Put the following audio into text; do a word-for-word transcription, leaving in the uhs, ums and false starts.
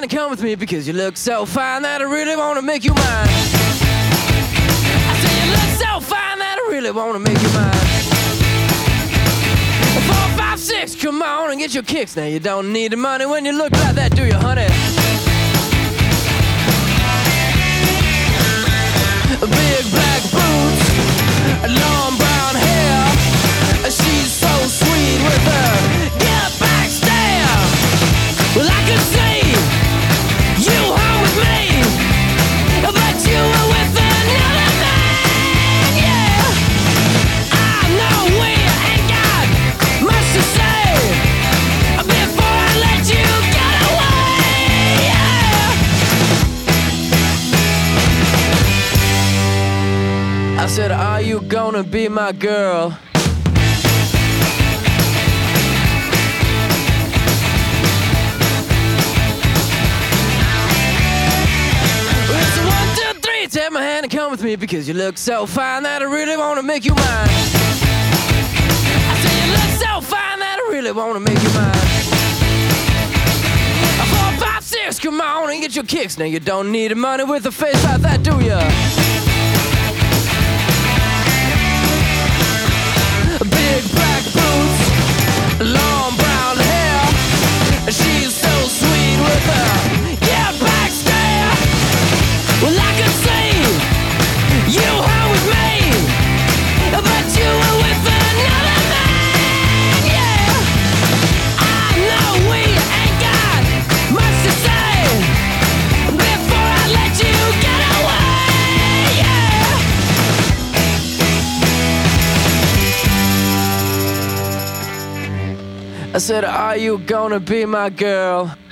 and come with me because you look so fine that I really wanna make you mine. I say you look so fine that I really wanna make you mine. Four, five, six, come on and get your kicks. Now you don't need the money when you look like that, do you, honey? Big black boots, long brown hair. She's so sweet with her get back stare. Well, I could see you home with me, but you were with another man, yeah. I know we ain't got much to say before I let you get away, yeah. I said, are you gonna be my girl? Take my hand and come with me because you look so fine that I really wanna make you mine. I say you look so fine that I really wanna make you mine. Four, five, six, come on and get your kicks. Now you don't need the money with a face like that, do ya? Big black boots, long brown hair. She's so sweet with her get back stare. Well, I could see you home with me, but you were with another man, yeah. I know we ain't got much to say before I let you get away, yeah. I said, are you gonna be my girl?